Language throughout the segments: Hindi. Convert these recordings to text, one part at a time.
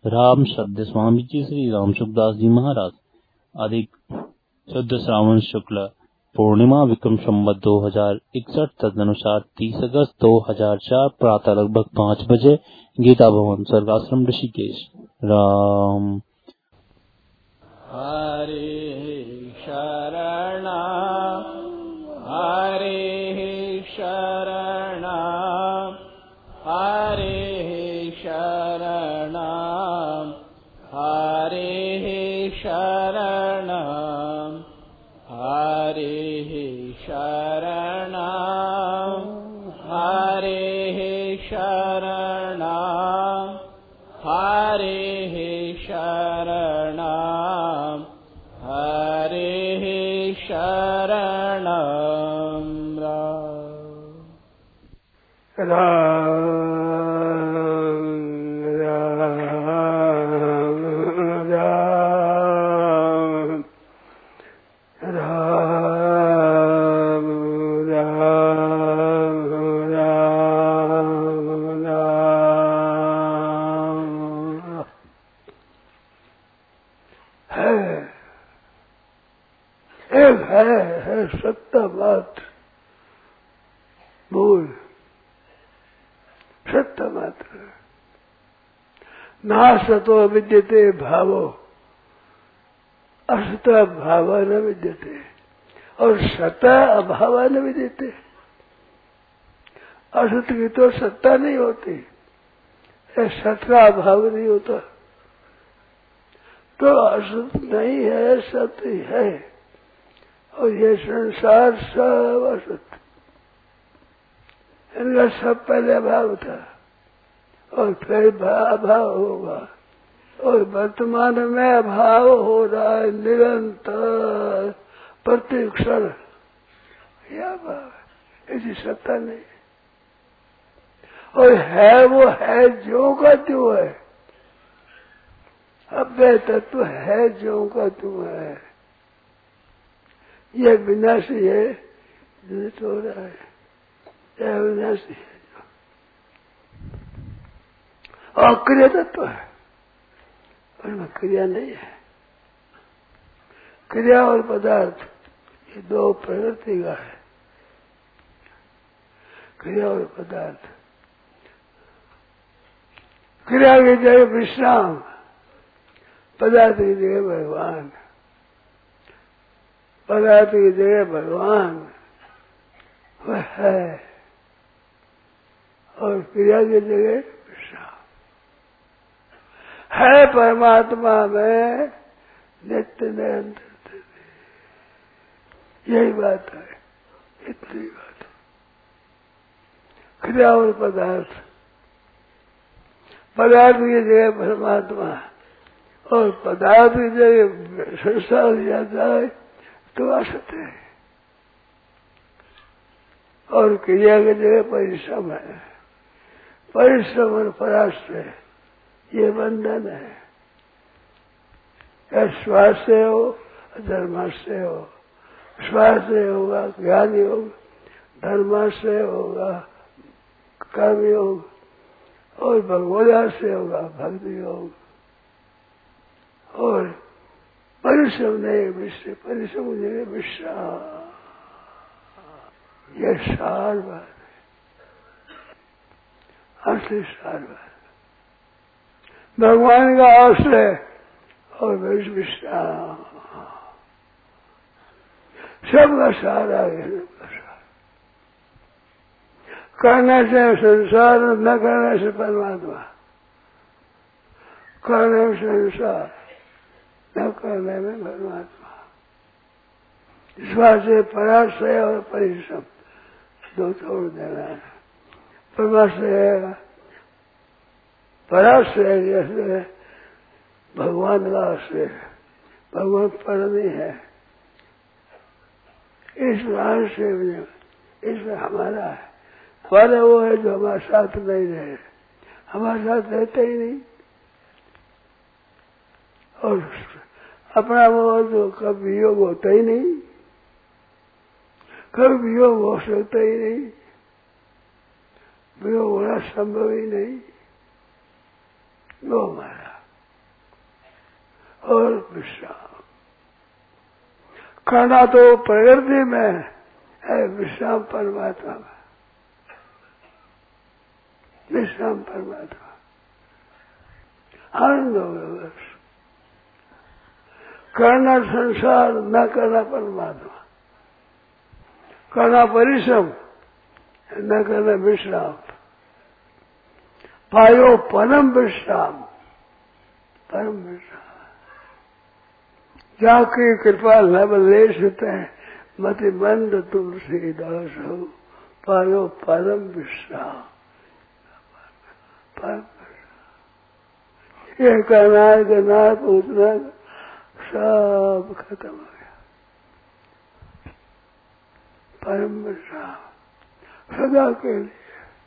राम सद्य स्वामी जी श्री राम सुखदास जी महाराज। अधिक शुद्ध श्रावण शुक्ल पूर्णिमा विक्रम संवत 2061 तदनुसार 30 अगस्त 2004 प्रातः लगभग 5 बजे गीता भवन स्वर्गाश्रम ऋषिकेश। राम हरे शरण हरे शरण हरे शरण हरे शरण हरे शरण हरे शरण हरे शरण हरे शरण है सत्ता मात्र मूल सत्ता मात्र। नासतो विद्यते भावो असता भाव न विद्यते और सता अभाव न विद्यते। असत की तो सत्ता नहीं होती, सत का अभाव नहीं होता। तो असत नहीं है, सत्य है और ये संसार सब असत। इनका सब पहले अभाव था और फिर अभाव होगा और वर्तमान में अभाव हो रहा है निरंतर प्रत्येक क्षण। यह अभाव है, ऐसी सत्ता नहीं और है वो है जो का त्यों है। अव्यय तत्व है जो का त्यों है। यह विनाशी है जो हो रहा है, यह विनाशी है और क्रिया तत्व है और क्रिया नहीं है। क्रिया और पदार्थ ये दो प्रकृति का है। क्रिया और पदार्थ, क्रिया की जगह विश्राम, पदार्थ की जगह भगवान, पदार्थ की जगह भगवान वह है और क्रिया की जगह विश्राम है। परमात्मा में नित्य निरंतर यही बात है, इतनी बात है। क्रिया और पदार्थ, पदार्थ की जगह परमात्मा और पदार्थ की जगह संसार लिया जाए तो असत्य है और क्रिया की जगह परिश्रम है। परिश्रम और पराश्रय ये बंधन है। या श्वास से हो, धर्माश्रय हो। श्वास होगा ज्ञान योग, धर्माश्रय होगा कर्म योग और भगवदाश्रय होगा भक्ति योग। और परिश्रम नहीं विश्व, परिश्रम नहीं विश्राम। यह सार बात है, असली सार बात। भगवान का आश्रय और विश्राम सबका सार आ गया, सबका सार। करने से संसार, न करने से परमात्मा। करने में संसार, न करने में परमात्मा। विश्वास से पराश्रय और परिश्रम दो छोड़ देना है। परमाश्रय पराश्रय जैसे भगवान का आश्रय, भगवान पर नहीं है। इसमें आश्रय, इसमें हमारा है। हमारा वो है जो हमारे साथ नहीं रहे, हमारे साथ रहते ही नहीं। और अपना वो जो कभी योग होता ही नहीं, कभी वियोग हो सकता ही नहीं, वियोग होना संभव ही नहीं। वो हमारा और विश्राम। करना तो प्रकृति में है, विश्राम परमात्मा में। विश्राम परमात्मा आनंद हो गया बस। करना संसार, न करना परमात्मा। करना परिश्रम, न करना विश्राम। पायो परम विश्राम, परम विश्राम। जाकी कृपा लब लेश हैं, मति मंद तुलसीदास हो। पायो परम विश्राम, परम विश्राम। ये करना पूछना सब खत्म हो गया। परम विश्राम सदा के लिए,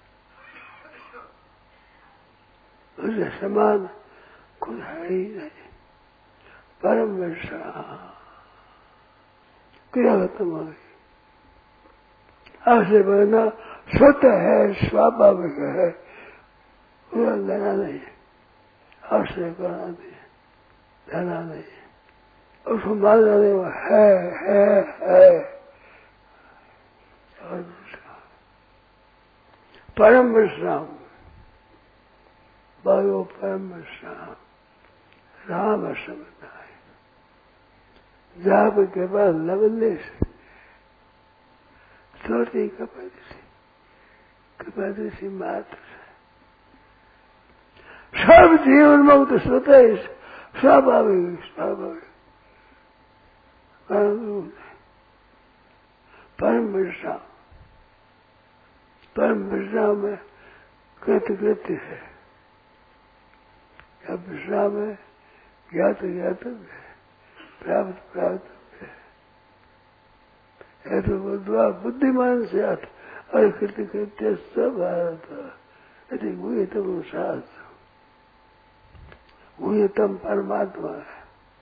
उससे समान कुछ है ही नहीं। परम विश्राम, क्रिया खत्म हो गई। आपसे बना स्वतः है, स्वाभाविक है, पूरा लेना नहीं, आपसे करना नहीं, लेना नहीं, उसको मानना नहीं, वो है। और परम विश्राम, बायो परम विश्राम, राम शब्द है। जाप के बाद लवल्ले से छोटी कपैसी मात्र से सब जीवन मुक्त स्वतः ही स्वाभाविक परम विश्राम। परम विश्राम में कृत्य है, या विश्राम है ज्ञात है, प्राप्त है। तो बुद्धवा बुद्धिमान से आता और कृत्य सब आता। यदि गुह्यतम शास्त्र, गुह्यतम परमात्मा है।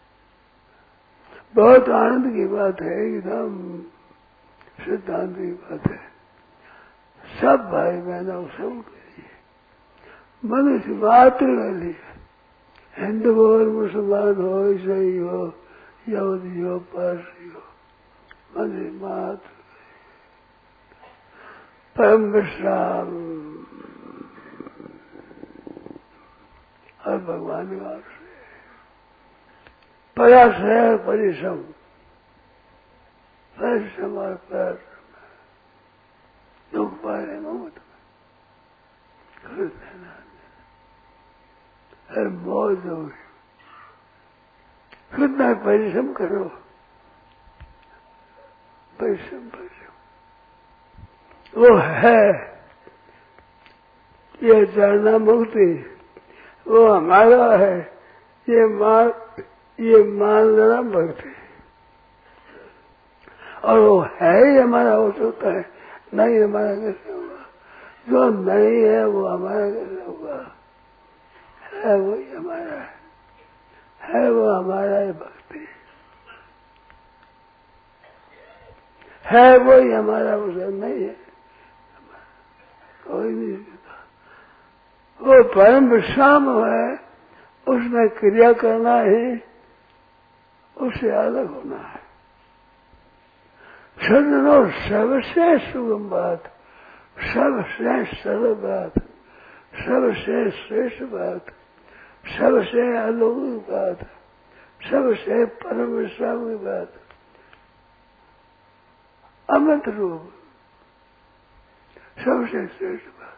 बहुत आनंद की बात है, एकदम सिद्धांत की बात है। सब भाई बहनों सबके लिए, मनुष्य मात्र के लिए, हिंदू हो मुसलमान हो, ईसाई हो, यहूदी हो, पारसी हो, मनुष्य मात्र परम विश्राम और भगवान निवास है। प्रयास है, परिश्रम और प्रयास दुख पाए मौत में हर मौज हो। कितना परिश्रम करो, परिश्रम वो है ये जानना मुक्ति, वो हमारा है ये मान लेना भक्ति। और वो है ही हमारा हो सकता है, नहीं हमारा कैसे होगा? जो नहीं है वो हमारा कैसे होगा? है वही हमारा है वो हमारा ही भक्ति है, वही हमारा, उसे नहीं है कोई नहीं सीखा। वो परम विश्राम है, उसमें क्रिया करना ही उससे अलग होना है। सदनो सर्वश्रेष्ठ सुगम बात, सर्वश्रेष्ठ सरल बात, सर्वश्रेष्ठ श्रेष्ठ बात, सबसे अलौकिक बात, सबसे परम विश्राम की बात, अमृत रूप, सबसे श्रेष्ठ बात।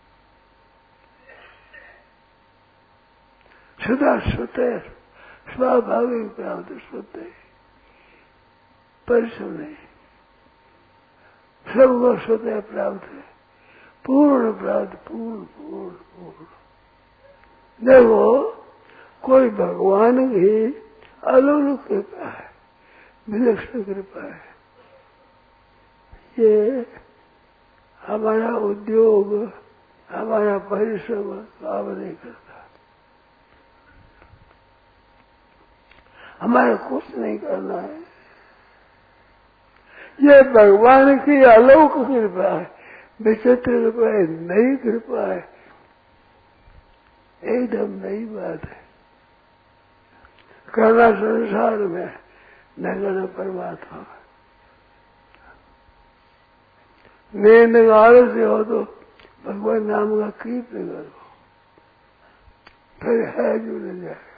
सदा स्वतः स्वाभाविक प्राप्त, स्वतः परिश्रम नहीं, सबको स्वतः प्राप्त है, पूर्ण प्राप्त, पूर्ण। देखो कोई भगवान की अलौकिक कृपा है, विलक्षण कृपा है। ये हमारा उद्योग, हमारा परिश्रम काम नहीं करता, हमारा कुछ नहीं करना है। ये भगवान की अलौकिक कृपा है, विचित्र कृपा है, नई कृपा है, एकदम नई बात है। करना संसार में, न करना परमात्मा में। नींद आलस से हो तो भगवान नाम का कीर्तन करो, फिर है जुड़ जाएगा।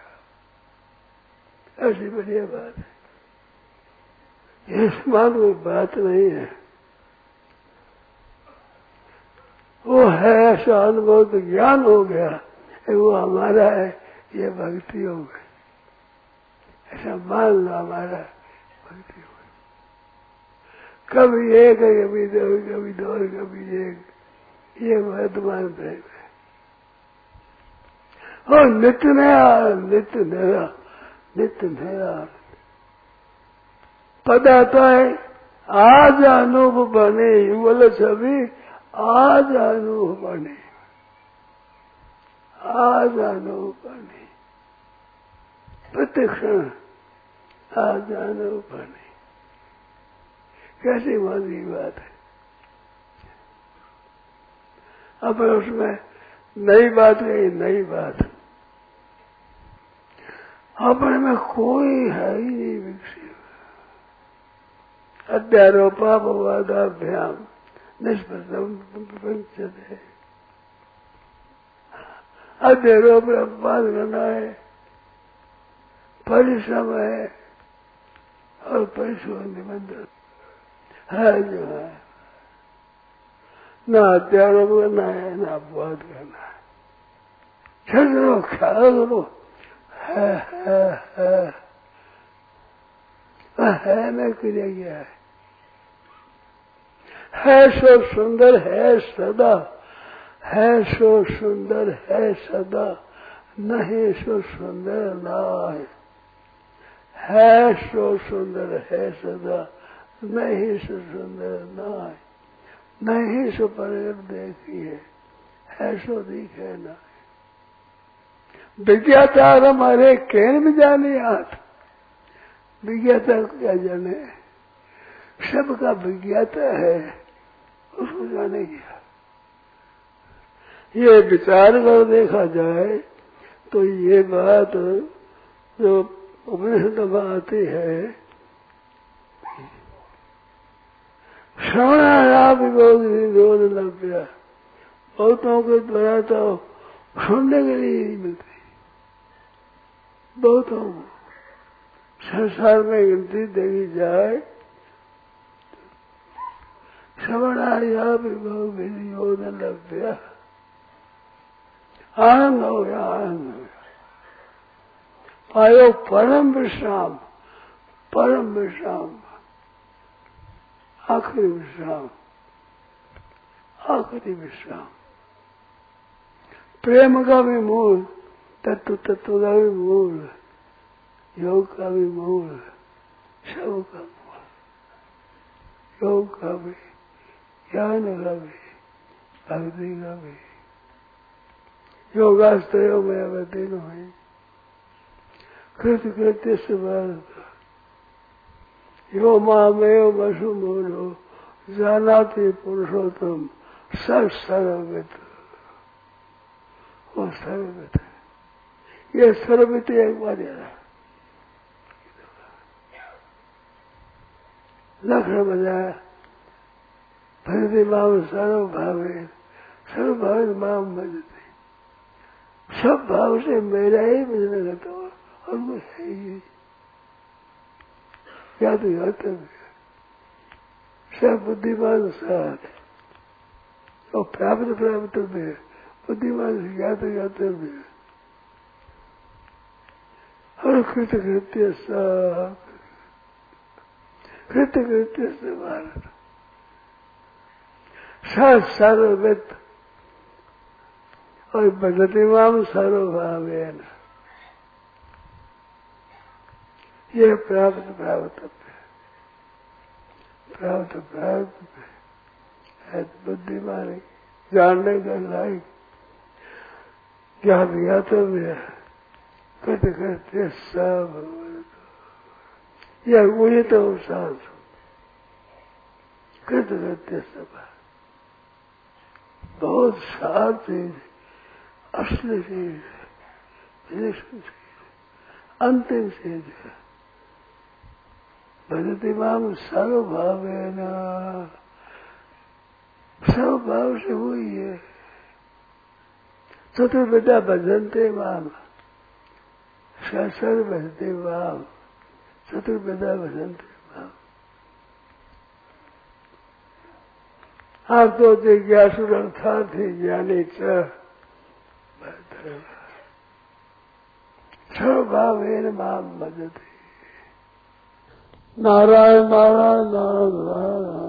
ऐसी बढ़िया बात है, ये समान कोई बात नहीं है। वो है ऐसा अनुभव तो ज्ञान हो गया, वो हमारा है, ये भक्ति हो गई। ऐसा मान लो हमारा भक्ति हो गई। कभी एक है, कभी दो, कभी दो, कभी एक, ये वर्तमान प्रेम है। और नित्य नया, नित्य नया, नित्य नया पद आता है। आज अनुभव बने, बोले सभी आज अनुभव बने, आज अनुभव बने, प्रत्यक्षण आज अनुभव बने। कैसी मौजी बात है। अब उसमें नई बात गई, नई बात अपने में कोई है ही नहीं विकसित। अध्यारोपापवादाभ्याम निष्प्रतम प्रपंचते। अध्यारोप अपवाद करना है, परिश्रम है और परिश्रम निबंधन है जो है। न अध्यारोप करना है, न अपवाद करना है। छो ख्याल करो, है मैं क्रिया गया है सो सुंदर है सदा, है सो सुंदर है सदा, नहीं सो सुंदर ना है सो सुंदर है सदा, नहीं सो सुंदर ना नहीं सो पर देखिए, है सो दिखे ना। विज्ञाता हमारे कहने में जाने हाथ, विज्ञाता को क्या जाने, सबका विज्ञाता है, उसको जाने क्या। ये विचार कर देखा जाए तो ये बात जो उपनिषद में आती है, श्रवणाया विरोध लभ्य, बहुतों के द्वारा तो सुनने के लिए नहीं मिलती। बहुतों संसार में गिनती देखी जाए, श्रवणाया विरोध लभ्य, आनंद हो गया, आनंद हो गया। पायो परम विश्राम, परम विश्राम, आखिरी विश्राम, आखिरी विश्राम। प्रेम का भी मूल, तत्व तत्व का भी मूल, योग का भी मूल, सब का मूल, योग का भी, ज्ञान का भी, भक्ति का भी। योगास्त्रयो में अवतीर्ण हुई, कृत कृत्य से यो मामेव वसु मूलो जानाति पुरुषोत्तम सब सर्वविद। वो सर्वविद है, ये सर्वविद एक बार यार लक्ष्य बजाया। भजते माम सर्वभावे, सर्वभावे माम भजते, सब भाव से मेरा ही भजन करता हो, और वो है ही या तो याद सब बुद्धिमान साथ और प्राप्त प्राप्त में बुद्धिमान से याद में और कृतकृत्य सब कृतकृत्य से भारत सर्वविद और भजतिमाम सर्वभावेन। ये प्राप्त प्राप्त प्राप्त प्राप्त है, बुद्धिमानी जानने का लायक ज्ञान ज्ञातव्य कृत कृत्य सब। यह वही तो साथ कृत कृत्य सब बहुत सार चीज, असली चीज, अंतिम चीज है। भजति माम सर्वभावेन, सर्वभाव से हुई है। चतुर्विधा भजन्ते माम, सर्व भजते माम, चतुर्विधा भजन्ते माम। आप तो जिज्ञासुरर्थार्थी ज्ञानी च सर्वभावेन माम भजते। नारायण नारायण नारायण नारायण।